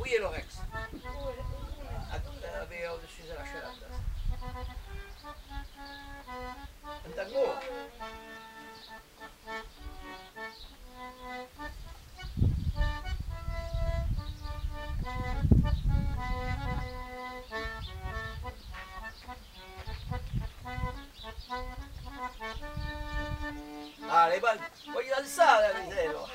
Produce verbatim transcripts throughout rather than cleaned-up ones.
Où est le Rex? Att vi har dessus la scelta. Un tango. Dale, voglio alzare, Viselo.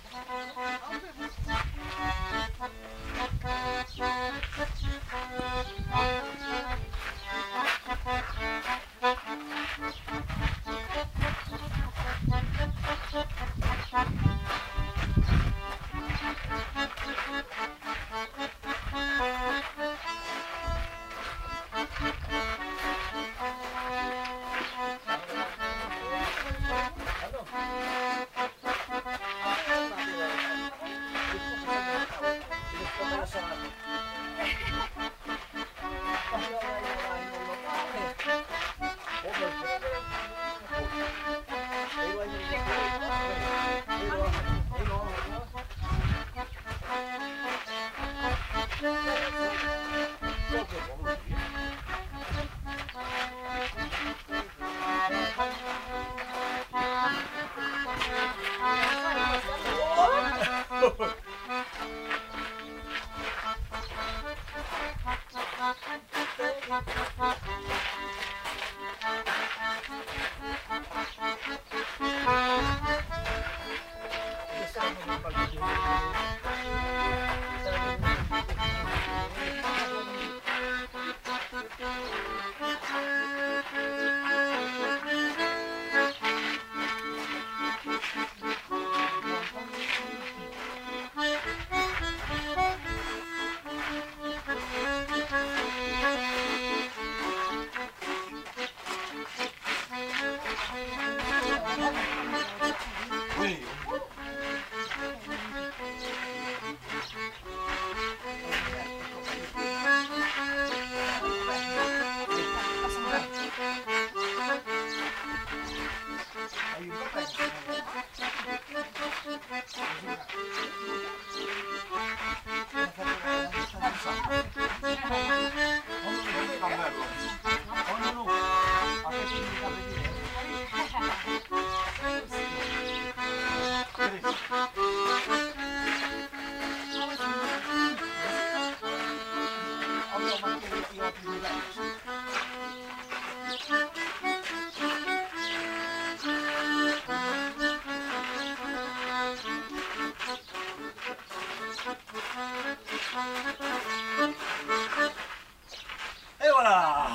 Et voilà.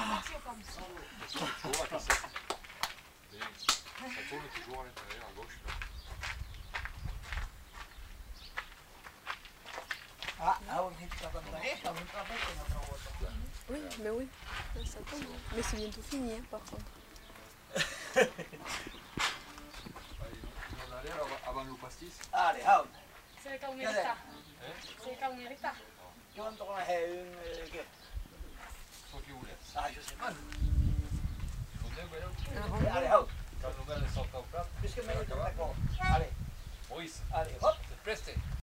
Ça tourne toujours à l'intérieur, à gauche. Ah, ah, on est pas comme ça. On est pas fait notre vote. Oui, mais oui, ça tombe. Mais c'est bientôt fini, hein, par contre. On allait avant le pastis. Allez, hau. C'est quand on mérite. C'est quand on mérite. Quanto come è un che? So che vuole. Ah, io sei man. Non è vero? Allez, hau. Quando me ne salta o prato. Puisque me ne torna qua. Allez, Moïse, allez, hop. preste.